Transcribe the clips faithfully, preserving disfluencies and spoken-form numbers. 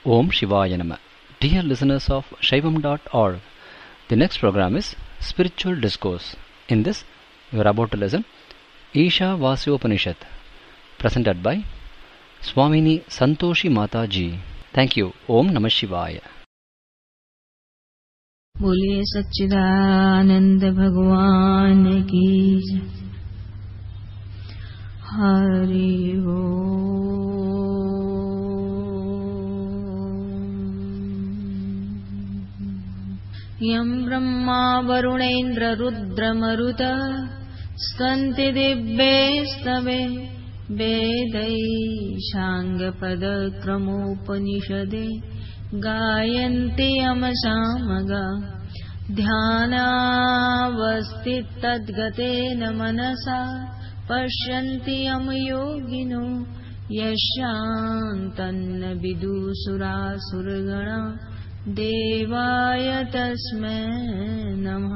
Om Shivaya Nama. Dear listeners of Shaivam dot org, the next program is Spiritual Discourse. In this, you are about to listen Isha Vasyopanishad, presented by Swamini Santoshi Mata Ji. Thank you. Om Namah Shivaya. बोलिए सच्चिदानंद भगवान की जय। हरि ओम। यं ब्रह्मा वरुणेन्द्र रुद्रमरुत स्तन्ति दिव्यैस्तवे वेदैः साङ्गपदक्रमोपनिषदे गायन्ति यमसामगा ध्यानावस्थितद्गतेन मनसा पश्यन्ति यम योगिनो यशान्तन्न विदुसुरासुरगणा देवाय तस्मै नमः।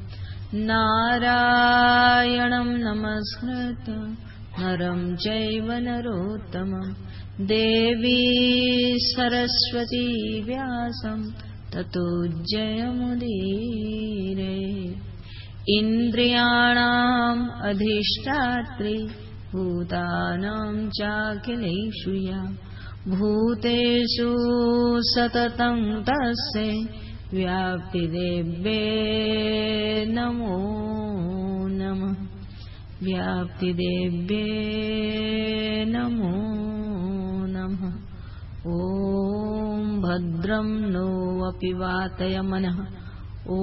नारायणं नमस्कृत्य नरं चैव नरोत्तमं देवी सरस्वती व्यासं ततो जयमुदीरये। इन्द्रियाणाम् अधिष्ठात्री भूतानां चाखिलेषु या भूतेषु सततं तस्यै व्याप्तिदेव्ये नमो नमः। व्याप्तिदेव्ये नमो नमः। ॐ भद्रं नो अपि वातयमनः। ॐ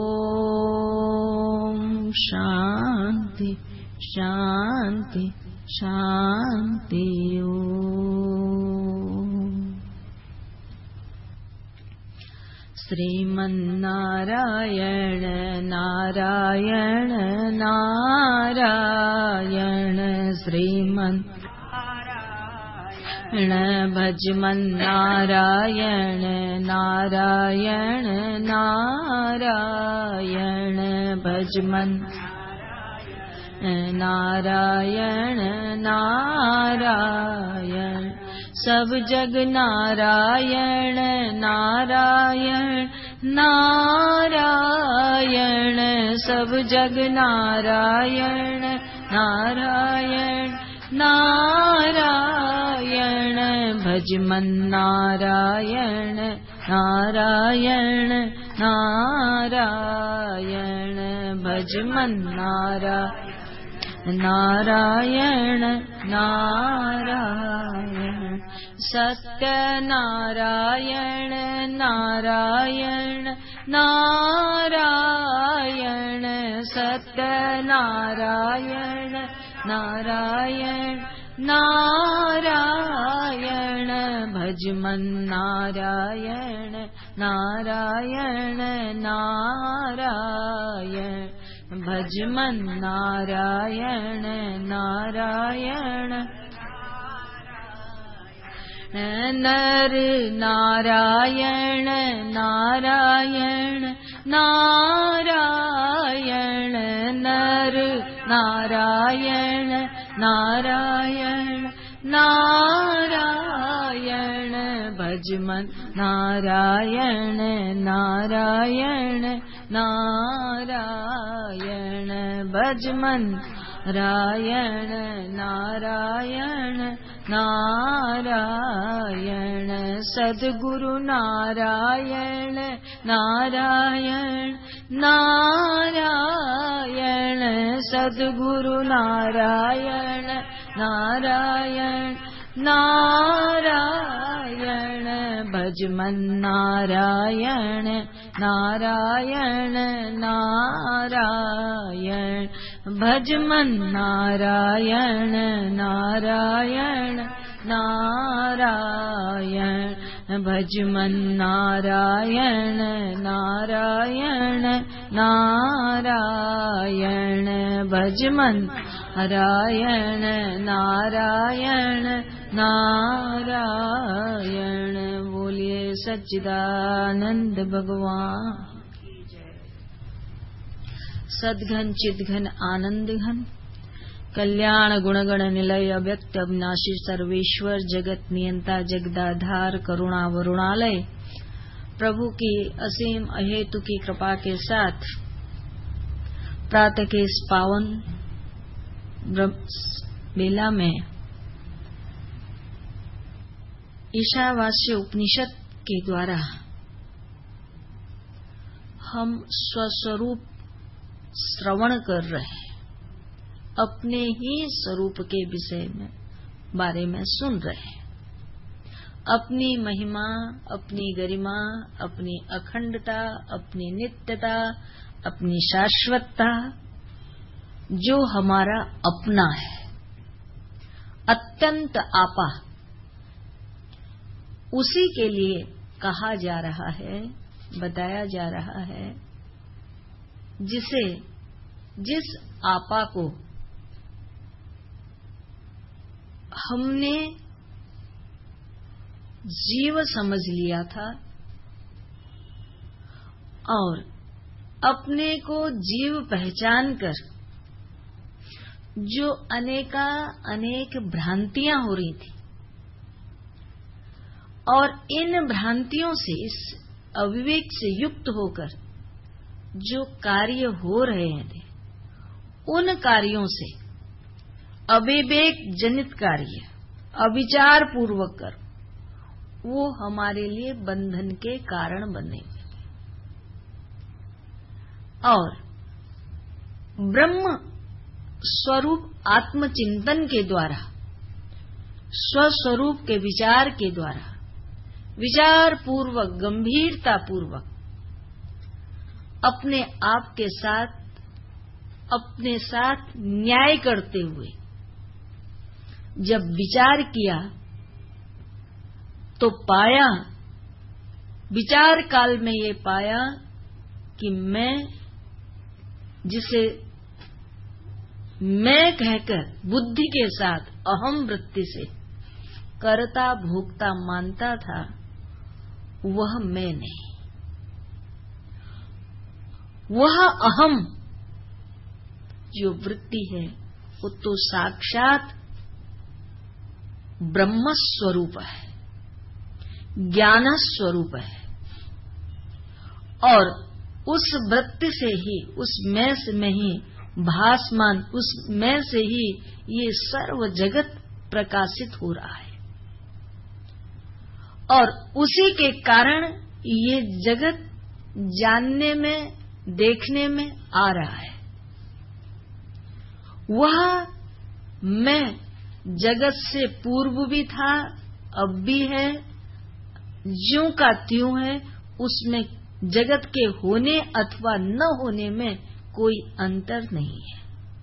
शान्ति शान्ति शान्ति। ॐ श्रीमन्नारायण नारायण नारायण श्रीमन् भजमन्नारायण नारायण नारायण भजमन् नारायण नारायण सब जग नारायण नारायण नारायण सब जग नारायण नारायण नारायण भजमन्नारायण नारायण नारायण भजमन्नारायण नारायण नारायण सत्यनारायण नारायण नारायण सत्यनारायण नारायण नारायण भजमन्नारायण नारायण नारायण भजमन्नारायण नारायण नर नारायण नारायण नारायण नर नारायण नारायण नारायण भजमन नारायण नारायण नारायण भजमन नारायण नारायण नारायण सद्गुरु नारायण नारायण नारायण सद्गुरु नारायण नारायण नारायण भजमन्नारायण नारायण नारायण भजमन्नारायण नारायण नारायण भजमन्नारायण नारायण नारायण भजमन्नारायण नारायण नारायण। बोलिए सच्चिदानंद भगवान सद्घन चिद्घन आनंद घन कल्याण गुणगण निलय अव्यक्त अविनाशी सर्वेश्वर जगत नियंता जगदाधार करुणा वरुणालय प्रभु की असीम अहेतु की कृपा के साथ प्रातः के इस पावन बेला में ईशावास्य उपनिषद के द्वारा हम स्वस्वरूप श्रवण कर रहे हैं, अपने ही स्वरूप के विषय में बारे में सुन रहे हैं। अपनी महिमा, अपनी गरिमा, अपनी अखंडता, अपनी नित्यता, अपनी शाश्वतता, जो हमारा अपना है, अत्यंत आपा, उसी के लिए कहा जा रहा है, बताया जा रहा है, जिसे जिस आपा को हमने जीव समझ लिया था और अपने को जीव पहचान कर जो अनेका अनेक भ्रांतियां हो रही थी और इन भ्रांतियों से, इस अविवेक से युक्त होकर जो कार्य हो रहे थे, उन कार्यों से अविवेक जनित कार्य अविचार पूर्वक कर वो हमारे लिए बंधन के कारण बने और ब्रह्म स्वरूप आत्मचिंतन के द्वारा, स्वस्वरूप के विचार के द्वारा, विचार पूर्वक, गंभीरता पूर्वक अपने आप के साथ, अपने साथ न्याय करते हुए जब विचार किया तो पाया, विचार काल में ये पाया कि मैं, जिसे मैं कहकर बुद्धि के साथ अहम वृत्ति से कर्ता भोक्ता मानता था, वह मैं नहीं। वह अहम जो वृत्ति है वो तो साक्षात ब्रह्म स्वरूप है, ज्ञान स्वरूप है और उस वृत्ति से ही, उस मैं से में ही भासमान, उस मैं से ही ये सर्व जगत प्रकाशित हो रहा है और उसी के कारण ये जगत जानने में, देखने में आ रहा है। वह मैं जगत से पूर्व भी था, अब भी है, ज्यों का त्यों है, उसमें जगत के होने अथवा न होने में कोई अंतर नहीं है।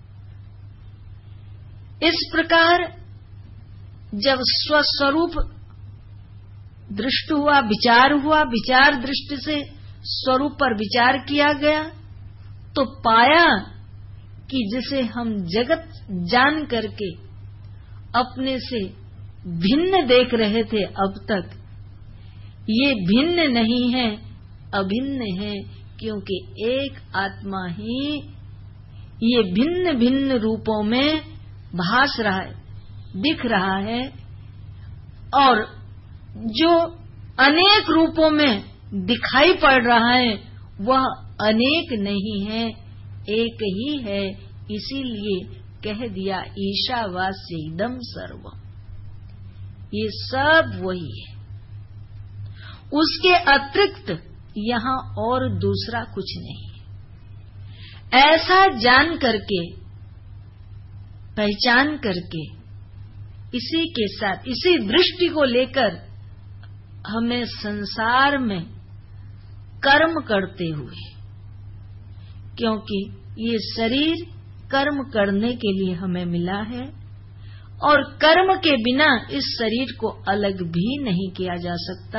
इस प्रकार जब स्वस्वरूप दृष्ट हुआ, विचार हुआ, विचार दृष्टि से स्वरूप पर विचार किया गया तो पाया कि जिसे हम जगत जान करके अपने से भिन्न देख रहे थे अब तक, ये भिन्न नहीं है, अभिन्न है, क्योंकि एक आत्मा ही ये भिन्न भिन्न रूपों में भास रहा है, दिख रहा है और जो अनेक रूपों में दिखाई पड़ रहा है वह अनेक नहीं है, एक ही है। इसीलिए कह दिया ईशावास्य इदं सर्वम्, ये सब वही है, उसके अतिरिक्त यहाँ और दूसरा कुछ नहीं। ऐसा जान करके, पहचान करके, इसी के साथ, इसी दृष्टि को लेकर हमें संसार में कर्म करते हुए, क्योंकि ये शरीर कर्म करने के लिए हमें मिला है और कर्म के बिना इस शरीर को अलग भी नहीं किया जा सकता।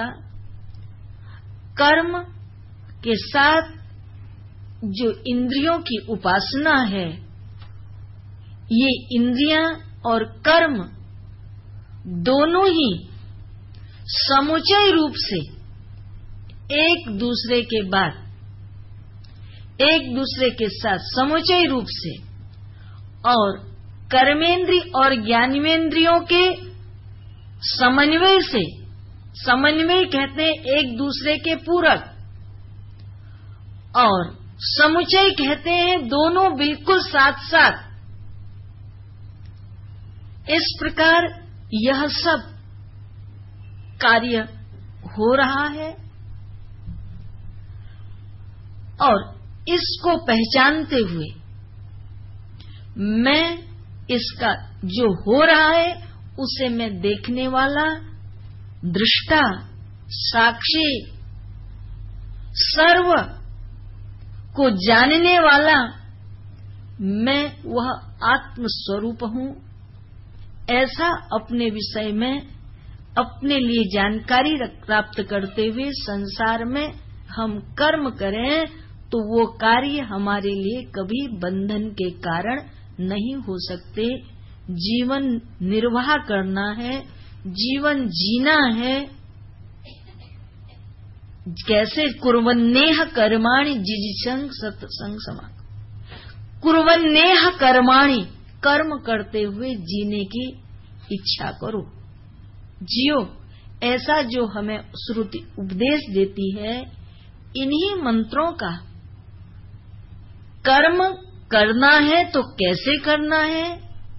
कर्म के साथ जो इंद्रियों की उपासना है, ये इंद्रियां और कर्म दोनों ही समुचय रूप से एक दूसरे के बाद, एक दूसरे के साथ समुचय रूप से और कर्मेंद्री और ज्ञानेंद्रियों के समन्वय से, समन्वय कहते हैं एक दूसरे के पूरक, और समुचय कहते हैं दोनों बिल्कुल साथ साथ। इस प्रकार यह सब कार्य हो रहा है, और इसको पहचानते हुए मैं इसका जो हो रहा है उसे मैं देखने वाला, दृष्टा, साक्षी, सर्व को जानने वाला मैं वह आत्म स्वरूप हूं। ऐसा अपने विषय में अपने लिए जानकारी प्राप्त करते हुए संसार में हम कर्म करें तो वो कार्य हमारे लिए कभी बंधन के कारण नहीं हो सकते। जीवन निर्वाह करना है, जीवन जीना है। कैसे? कुर्वन्नेह कर्माणि जिजिषं सत्संग समा, कुर्वन्नेह कर्माणि, कर्म करते हुए जीने की इच्छा करो, जियो। ऐसा जो हमें श्रुति उपदेश देती है, इन्हीं मंत्रों का कर्म करना है तो कैसे करना है,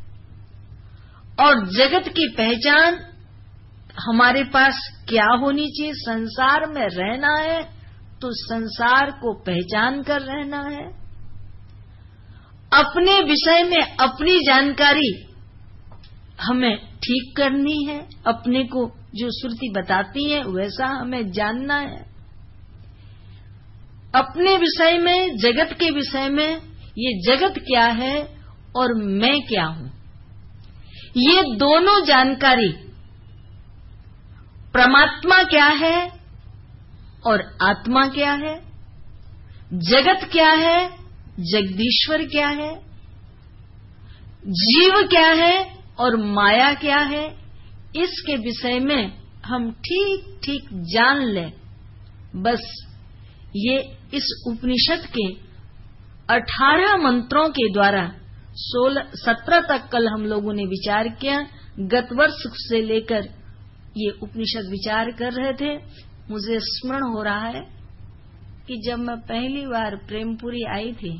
और जगत की पहचान हमारे पास क्या होनी चाहिए। संसार में रहना है तो संसार को पहचान कर रहना है। अपने विषय में अपनी जानकारी हमें ठीक करनी है, अपने को जो श्रुति बताती है वैसा हमें जानना है। अपने विषय में, जगत के विषय में, ये जगत क्या है और मैं क्या हूं, ये दोनों जानकारी, परमात्मा क्या है और आत्मा क्या है, जगत क्या है, जगदीश्वर क्या है, जीव क्या है और माया क्या है, इसके विषय में हम ठीक ठीक जान लें। बस ये इस उपनिषद के अठारह मंत्रों के द्वारा सोलह सत्रह तक कल हम लोगों ने विचार किया। गत वर्ष से लेकर ये उपनिषद विचार कर रहे थे। मुझे स्मरण हो रहा है कि जब मैं पहली बार प्रेमपुरी आई थी,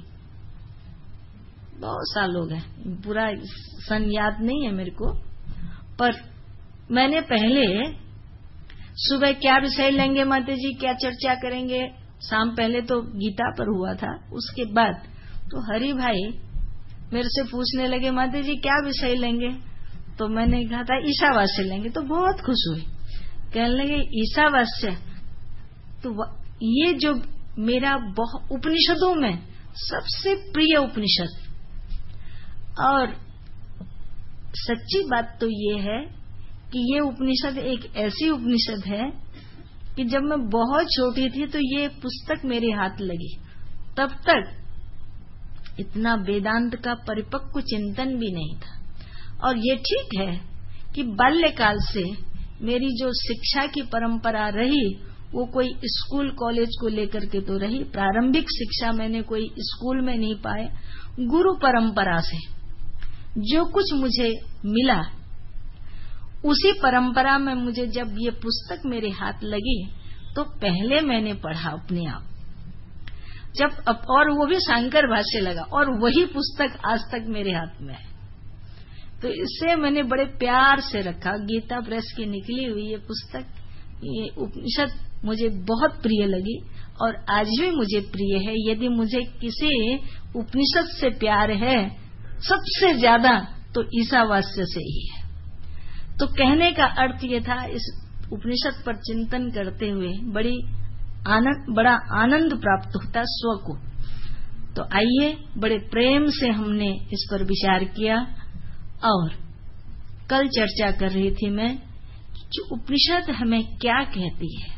बहुत साल हो गए, पूरा सन याद नहीं है मेरे को, पर मैंने पहले सुबह क्या विषय लेंगे माता जी, क्या चर्चा करेंगे, शाम पहले तो गीता पर हुआ था, उसके बाद तो हरि भाई मेरे से पूछने लगे माता जी क्या विषय लेंगे, तो मैंने कहा था ईशावास्य लेंगे, तो बहुत खुश हुई। कहने लगे ईशावास्य, तो ये जो मेरा उपनिषदों में सबसे प्रिय उपनिषद, और सच्ची बात तो ये है कि ये उपनिषद एक ऐसी उपनिषद है कि जब मैं बहुत छोटी थी तो ये पुस्तक मेरे हाथ लगी, तब तक इतना वेदांत का परिपक्व चिंतन भी नहीं था। और ये ठीक है कि बाल्यकाल से मेरी जो शिक्षा की परंपरा रही वो कोई स्कूल कॉलेज को लेकर के तो रही, प्रारंभिक शिक्षा मैंने कोई स्कूल में नहीं पाए, गुरु परंपरा से जो कुछ मुझे मिला उसी परंपरा में मुझे जब ये पुस्तक मेरे हाथ लगी तो पहले मैंने पढ़ा अपने आप, जब अब, और वो भी शंकर भाष्य लगा, और वही पुस्तक आज तक मेरे हाथ में है। तो इससे मैंने बड़े प्यार से रखा। गीता प्रेस की निकली हुई ये पुस्तक, ये उपनिषद मुझे बहुत प्रिय लगी और आज भी मुझे प्रिय है। यदि मुझे किसी उपनिषद से प्यार है सबसे ज्यादा तो ईशावास्य से ही है। तो कहने का अर्थ ये था, इस उपनिषद पर चिंतन करते हुए बड़ी आनंद बड़ा आनंद प्राप्त होता स्व को। तो आइए, बड़े प्रेम से हमने इस पर विचार किया। और कल चर्चा कर रही थी मैं, जो उपनिषद हमें क्या कहती है।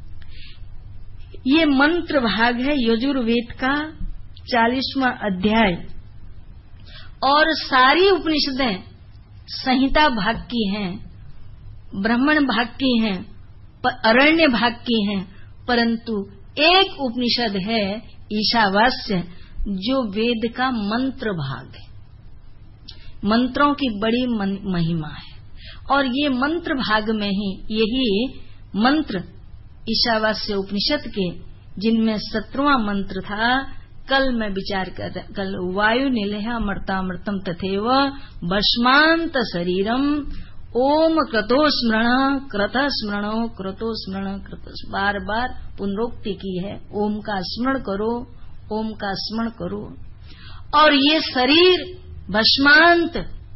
ये मंत्र भाग है यजुर्वेद का चालीसवां अध्याय, और सारी उपनिषदें संहिता भाग की हैं, ब्राह्मण भाग की हैं, अरण्य भाग की हैं, परंतु एक उपनिषद है ईशावास्य जो वेद का मंत्र भाग है। मंत्रों की बड़ी महिमा है। और ये मंत्र भाग में ही यही मंत्र ईशावास्य उपनिषद के, जिनमें सत्रहवां मंत्र था, कल मैं विचार कर कल वायु निलहा मर्तामृतम तथैव भस्मांत शरीरम ओम क्रतो स्मरण क्रत स्मरण क्रतो स्मरण क्रत, बार बार पुनरोक्ति की है। ओम का स्मरण करो, ओम का स्मरण करो। और ये शरीर भस्मांत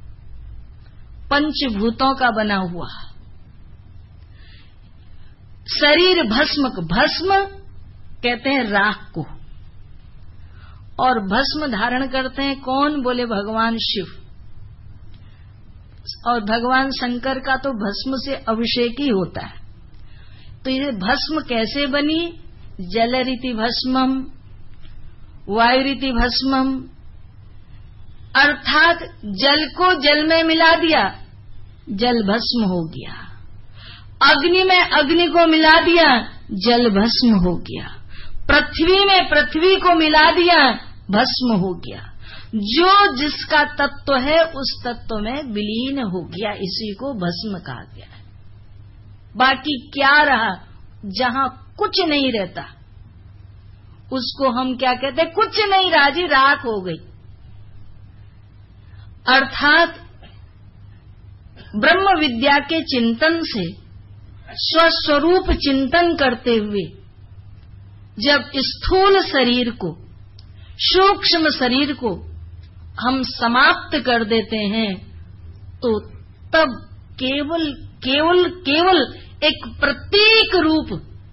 पंचभूतों का बना हुआ शरीर, भस्म भस्म कहते हैं राख को, और भस्म धारण करते हैं कौन? बोले भगवान शिव। और भगवान शंकर का तो भस्म से अभिषेक ही होता है। तो ये भस्म कैसे बनी? जल रीति भस्मम, वायु रीति भस्मम, अर्थात जल को जल में मिला दिया, जल भस्म हो गया। अग्नि में अग्नि को मिला दिया, जल भस्म हो गया। पृथ्वी में पृथ्वी को मिला दिया, भस्म हो गया। जो जिसका तत्व है उस तत्व में विलीन हो गया, इसी को भस्म कहा गया है। बाकी क्या रहा? जहां कुछ नहीं रहता उसको हम क्या कहते हैं? कुछ नहीं रहा जी, राख हो गई। अर्थात ब्रह्म विद्या के चिंतन से स्वस्वरूप चिंतन करते हुए जब स्थूल शरीर को, सूक्ष्म शरीर को हम समाप्त कर देते हैं, तो तब केवल केवल केवल एक प्रतीक रूप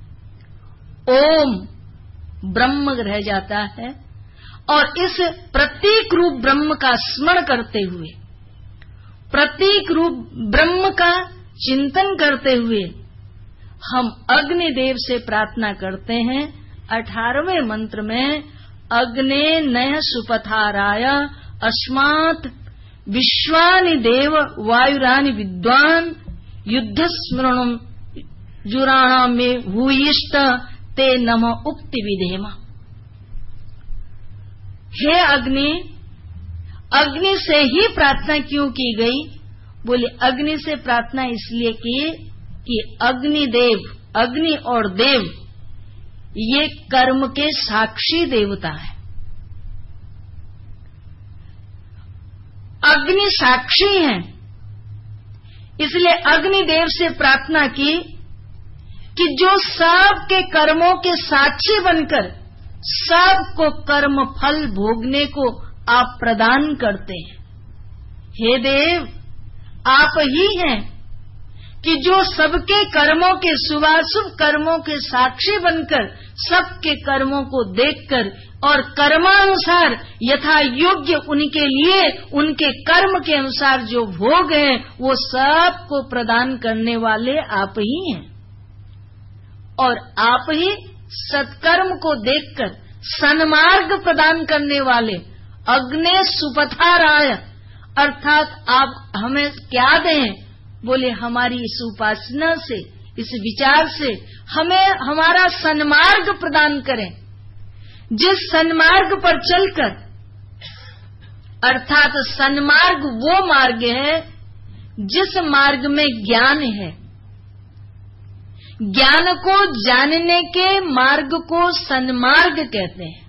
ओम ब्रह्म रह जाता है। और इस प्रतीक रूप ब्रह्म का स्मरण करते हुए, प्रतीक रूप ब्रह्म का चिंतन करते हुए हम अग्निदेव से प्रार्थना करते हैं। अठारहवें मंत्र में अग्ने नय सुपथाराय अस्मात् विश्वानि देव वायुरानि विद्वान युद्ध स्मरणम जुराणा में भूयिष्ठ ते नम उक्ति विधेम। हे अग्नि, अग्नि से ही प्रार्थना क्यों की गई? बोले अग्नि से प्रार्थना इसलिए की कि अग्निदेव, अग्नि और देव ये कर्म के साक्षी देवता है। अग्नि साक्षी हैं, इसलिए अग्निदेव से प्रार्थना की कि जो सबके कर्मों के साक्षी बनकर सबको कर्म फल भोगने को आप प्रदान करते हैं। हे देव, आप ही हैं कि जो सबके कर्मों के शुभाशुभ कर्मों के साक्षी बनकर सबके कर्मों को देखकर और कर्मानुसार यथा योग्य उनके लिए उनके कर्म के अनुसार जो भोग हैं वो सबको प्रदान करने वाले आप ही हैं। और आप ही सत्कर्म को देखकर सन्मार्ग प्रदान करने वाले अग्ने सुपथाराय, अर्थात आप हमें क्या दें? बोले हमारी इस उपासना से, इस विचार से हमें हमारा सन्मार्ग प्रदान करें। जिस सन्मार्ग पर चलकर, अर्थात सन्मार्ग वो मार्ग है जिस मार्ग में ज्ञान है। ज्ञान को जानने के मार्ग को सन्मार्ग कहते हैं।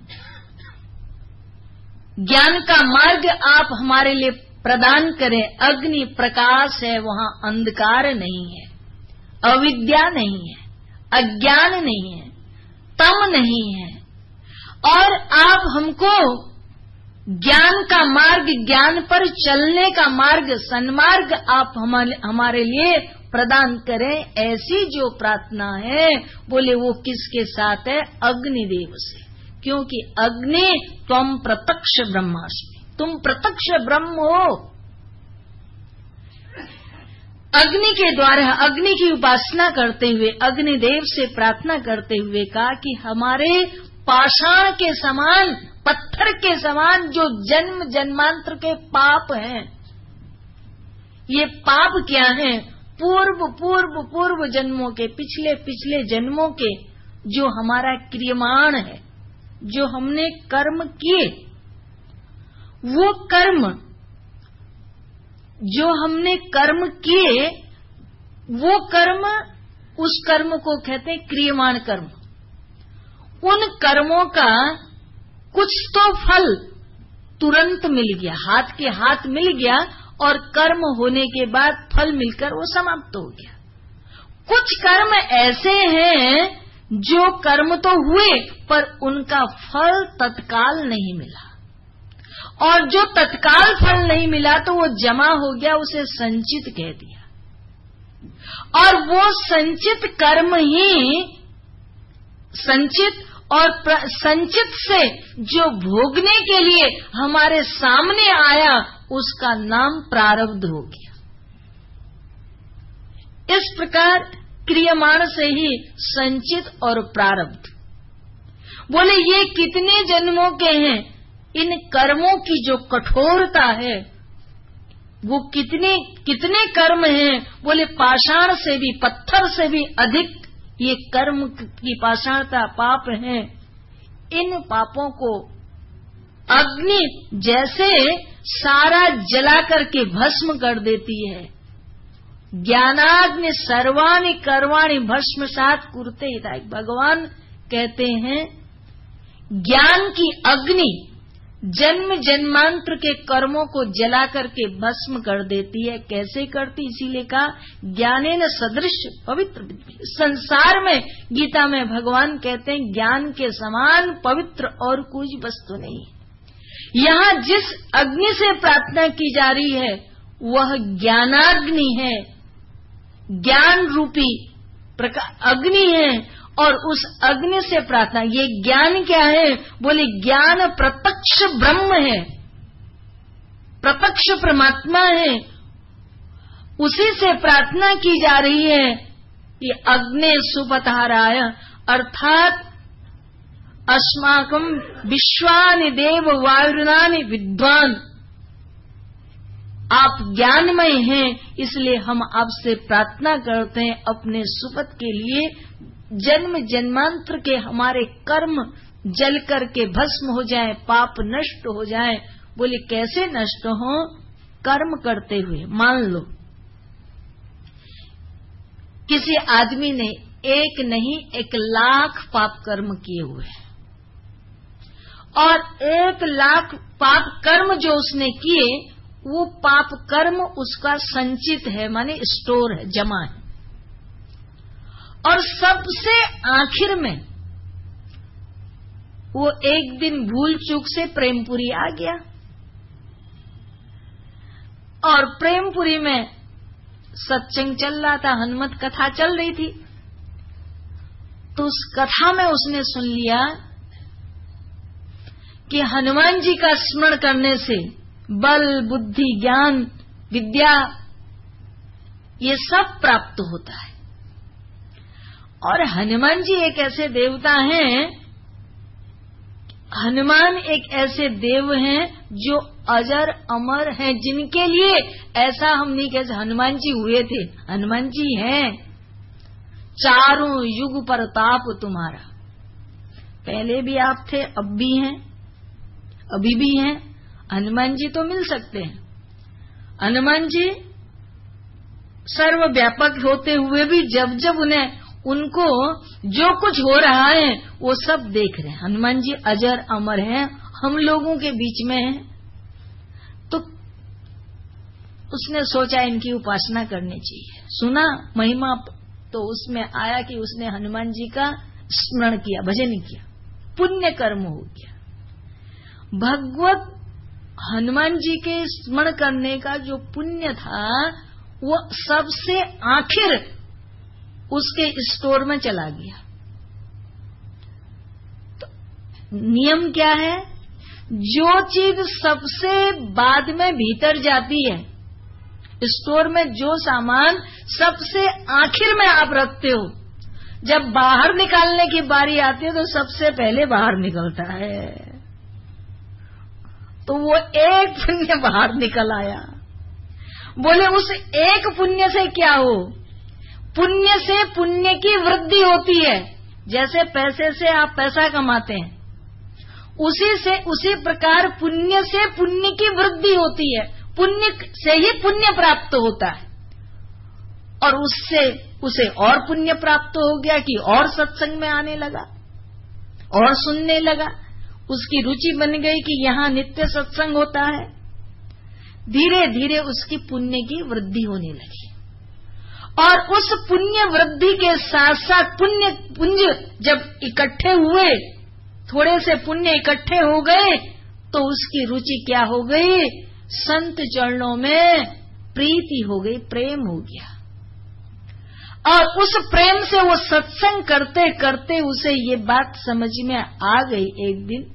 ज्ञान का मार्ग आप हमारे लिए प्रदान करें। अग्नि प्रकाश है, वहां अंधकार नहीं है, अविद्या नहीं है, अज्ञान नहीं है, तम नहीं है। और आप हमको ज्ञान का मार्ग, ज्ञान पर चलने का मार्ग, सन्मार्ग आप हमारे हमारे लिए प्रदान करें। ऐसी जो प्रार्थना है बोले वो किसके साथ है? अग्निदेव से। क्योंकि अग्नि त्वम प्रत्यक्ष ब्रह्मास्मि, तुम प्रत्यक्ष ब्रह्म हो। अग्नि के द्वारा अग्नि की उपासना करते हुए अग्निदेव से प्रार्थना करते हुए कहा कि हमारे पाषाण के समान, पत्थर के समान जो जन्म जन्मांतर के पाप हैं, ये पाप क्या हैं? पूर्व पूर्व पूर्व जन्मों के, पिछले पिछले जन्मों के जो हमारा क्रियमाण है, जो हमने कर्म किए, वो कर्म जो हमने कर्म किए वो कर्म, उस कर्म को कहते हैं क्रियमाण कर्म। उन कर्मों का कुछ तो फल तुरंत मिल गया, हाथ के हाथ मिल गया, और कर्म होने के बाद फल मिलकर वो समाप्त हो गया। कुछ कर्म ऐसे हैं जो कर्म तो हुए पर उनका फल तत्काल नहीं मिला, और जो तत्काल फल नहीं मिला तो वो जमा हो गया, उसे संचित कह दिया। और वो संचित कर्म ही, संचित और संचित से जो भोगने के लिए हमारे सामने आया उसका नाम प्रारब्ध हो गया। इस प्रकार क्रियमाण से ही संचित और प्रारब्ध। बोले ये कितने जन्मों के हैं, इन कर्मों की जो कठोरता है वो कितने कितने कर्म हैं। बोले पाषाण से भी, पत्थर से भी अधिक ये कर्म की पाषाणता पाप है। इन पापों को अग्नि जैसे सारा जला करके भस्म कर देती है। ज्ञानाग्नि सर्वाणि कर्वाणि भस्मसात् कुरुते हिताय। भगवान कहते हैं ज्ञान की अग्नि जन्म जन्मांतर के कर्मों को जला करके भस्म कर देती है। कैसे करती, इसीलिए कहा ज्ञानेन सदृश पवित्र। संसार में गीता में भगवान कहते हैं ज्ञान के समान पवित्र और कोई वस्तु नहीं। यहाँ जिस अग्नि से प्रार्थना की जा रही है वह ज्ञानाग्नि है, ज्ञान रूपी अग्नि है, और उस अग्नि से प्रार्थना। ये ज्ञान क्या है, बोले ज्ञान प्रत्यक्ष ब्रह्म है, प्रत्यक्ष परमात्मा है, उसी से प्रार्थना की जा रही है कि अग्ने सुपथाराय, अर्थात अस्माकं विश्वानि देव वायुनानि विद्वान। आप ज्ञानमय हैं, इसलिए हम आपसे प्रार्थना करते हैं अपने सुपथ के लिए, जन्म जन्मांतर के हमारे कर्म जल करके भस्म हो जाए, पाप नष्ट हो जाए। बोले कैसे नष्ट हो, कर्म करते हुए। मान लो किसी आदमी ने एक नहीं एक लाख पाप कर्म किए हुए हैं, और एक लाख पाप कर्म जो उसने किए वो पाप कर्म उसका संचित है, माने स्टोर है, जमा है। और सबसे आखिर में वो एक दिन भूल चूक से प्रेमपुरी आ गया, और प्रेमपुरी में सत्संग चल रहा था, हनुमत कथा चल रही थी। तो उस कथा में उसने सुन लिया कि हनुमान जी का स्मरण करने से बल, बुद्धि, ज्ञान, विद्या ये सब प्राप्त होता है। और हनुमान जी एक ऐसे देवता हैं, हनुमान एक ऐसे देव हैं जो अजर अमर हैं, जिनके लिए ऐसा हम नहीं कहते हनुमान जी हुए थे, हनुमान जी हैं। चारों युग प्रताप तुम्हारा, पहले भी आप थे, अब भी हैं, अभी भी हैं। हनुमान जी तो मिल सकते हैं। हनुमान जी सर्वव्यापक होते हुए भी जब जब उन्हें उनको जो कुछ हो रहा है वो सब देख रहे हैं। हनुमान जी अजर अमर हैं, हम लोगों के बीच में हैं। तो उसने सोचा इनकी उपासना करनी चाहिए। सुना महिमा तो उसमें आया कि उसने हनुमान जी का स्मरण किया, भजन किया, पुण्य कर्म हो गया। भगवत हनुमान जी के स्मरण करने का जो पुण्य था वो सबसे आखिर उसके स्टोर में चला गया। तो नियम क्या है, जो चीज सबसे बाद में भीतर जाती है, स्टोर में जो सामान सबसे आखिर में आप रखते हो, जब बाहर निकालने की बारी आती है तो सबसे पहले बाहर निकलता है। तो वो एक पुण्य बाहर निकल आया। बोले उस एक पुण्य से क्या हो, पुण्य से पुण्य की वृद्धि होती है। जैसे पैसे से आप पैसा कमाते हैं, उसी से उसी प्रकार पुण्य से पुण्य की वृद्धि होती है। पुण्य से ही पुण्य प्राप्त होता है, और उससे उसे और पुण्य प्राप्त हो गया कि और सत्संग में आने लगा और सुनने लगा, उसकी रुचि बन गई कि यहाँ नित्य सत्संग होता है। धीरे धीरे उसकी पुण्य की वृद्धि होने लगी, और उस पुण्य वृद्धि के साथ साथ पुण्य पुंज जब इकट्ठे हुए, थोड़े से पुण्य इकट्ठे हो गए, तो उसकी रुचि क्या हो गई, संत चरणों में प्रीति हो गई, प्रेम हो गया। और उस प्रेम से वो सत्संग करते करते उसे ये बात समझ में आ गई। एक दिन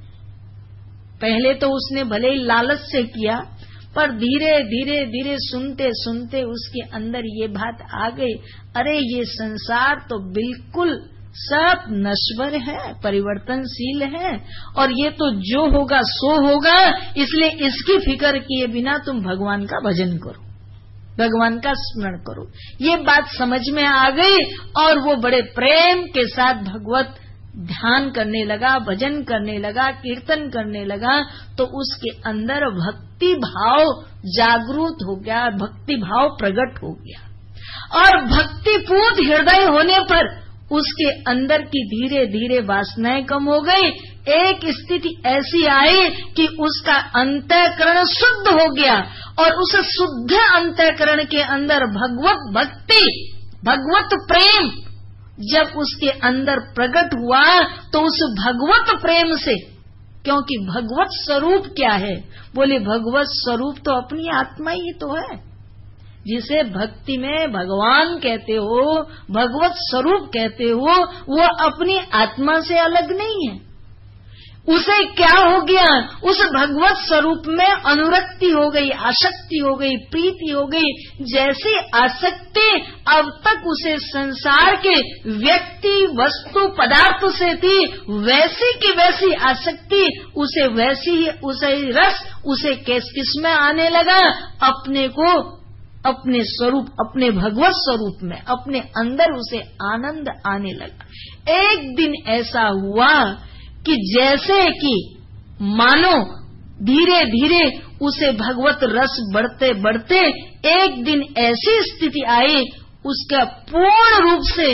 पहले तो उसने भले ही लालच से किया, पर धीरे धीरे धीरे सुनते सुनते उसके अंदर ये बात आ गई, अरे ये संसार तो बिल्कुल सब नश्वर है, परिवर्तनशील है, और ये तो जो होगा सो होगा, इसलिए इसकी फिक्र किए बिना तुम भगवान का भजन करो, भगवान का स्मरण करो। ये बात समझ में आ गई, और वो बड़े प्रेम के साथ भगवत ध्यान करने लगा, भजन करने लगा, कीर्तन करने लगा। तो उसके अंदर भक्ति भाव जागृत हो गया, भक्ति भाव प्रकट हो गया, और भक्तिपूर्ण हृदय होने पर उसके अंदर की धीरे धीरे वासनाएं कम हो गई। एक स्थिति ऐसी आई कि उसका अंतःकरण शुद्ध हो गया, और उस शुद्ध अंतःकरण के अंदर भगवत भक्ति, भगवत प्रेम जब उसके अंदर प्रकट हुआ, तो उस भगवत प्रेम से, क्योंकि भगवत स्वरूप क्या है, बोले भगवत स्वरूप तो अपनी आत्मा ही तो है, जिसे भक्ति में भगवान कहते हो, भगवत स्वरूप कहते हो, वो अपनी आत्मा से अलग नहीं है। उसे क्या हो गया, उस भगवत स्वरूप में अनुरक्ति हो गई, आसक्ति हो गई, प्रीति हो गई। जैसी आसक्ति अब तक उसे संसार के व्यक्ति, वस्तु, पदार्थ से थी, वैसी की वैसी आसक्ति उसे वैसी ही उसे रस उसे किस किस में आने लगा, अपने को, अपने स्वरूप, अपने भगवत स्वरूप में, अपने अंदर उसे आनंद आने लगा। एक दिन ऐसा हुआ कि जैसे कि मानो धीरे धीरे उसे भगवत रस बढ़ते बढ़ते एक दिन ऐसी स्थिति आई, उसका पूर्ण रूप से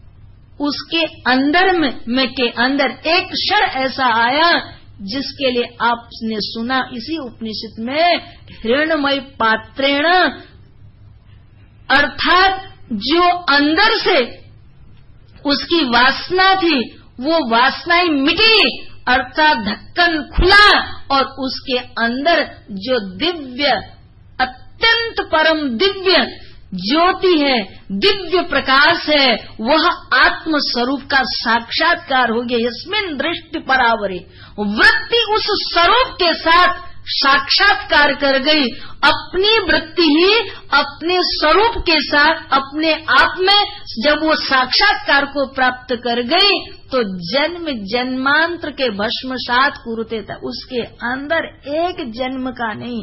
उसके अंदर में, में के अंदर एक क्षण ऐसा आया जिसके लिए आपने सुना इसी उपनिषद में, हिरण्मय पात्रेण, अर्थात जो अंदर से उसकी वासना थी वो वासनाएं मिटी, अर्थात ढक्कन खुला, और उसके अंदर जो दिव्य, अत्यंत परम दिव्य ज्योति है, दिव्य प्रकाश है, वह आत्म स्वरूप का साक्षात्कार हो गया। यस्मिन् दृष्टि परावरे, वृत्ति उस स्वरूप के साथ साक्षात्कार कर गई। अपनी वृत्ति ही अपने स्वरूप के साथ अपने आप में जब वो साक्षात्कार को प्राप्त कर गई, तो जन्म जन्मांतर के भस्मसात कुरुते था, उसके अंदर एक जन्म का नहीं,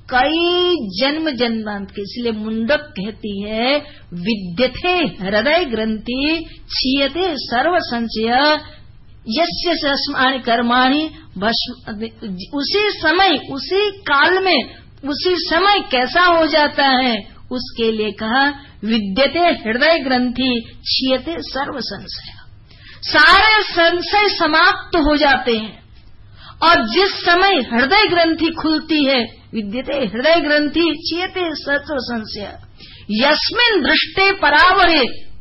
कई जन्म जन्मांत के। इसलिए मुंडक कहती है, विद्यते हृदय ग्रंथि क्षीयते सर्व संशय यस्य सस्मानि कर्माणि भस्म। उसी समय, उसी काल में, उसी समय कैसा हो जाता है, उसके लिए कहा विद्यते हृदय ग्रंथि क्षीयते सर्व संशय, सारे संशय समाप्त हो जाते हैं। और जिस समय हृदय ग्रंथि खुलती है, विद्यते हृदय ग्रंथि क्षीयते सर्व संशय, यस्मिन् दृष्टे परावरे,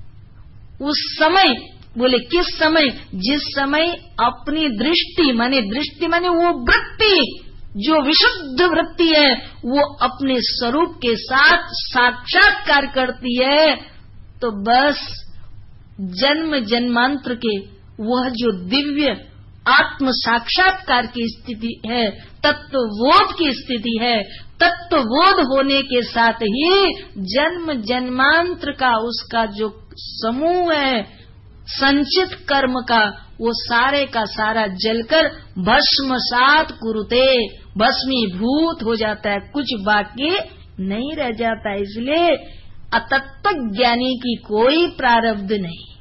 उस समय, बोले किस समय, जिस समय अपनी दृष्टि, माने दृष्टि माने वो वृत्ति, जो विशुद्ध वृत्ति है, वो अपने स्वरूप के साथ साक्षात्कार करती है, तो बस जन्म जन्मांतर के वह जो दिव्य आत्म साक्षात्कार की स्थिति है, तत्वबोध की स्थिति है, तत्वबोध होने के साथ ही जन्म जन्मांतर का उसका जो समूह है संचित कर्म का, वो सारे का सारा जलकर भस्मसात कुरुते, भस्मीभूत हो जाता है, कुछ बाकी नहीं रह जाता है। इसलिए अतत्व ज्ञानी की कोई प्रारब्ध नहीं।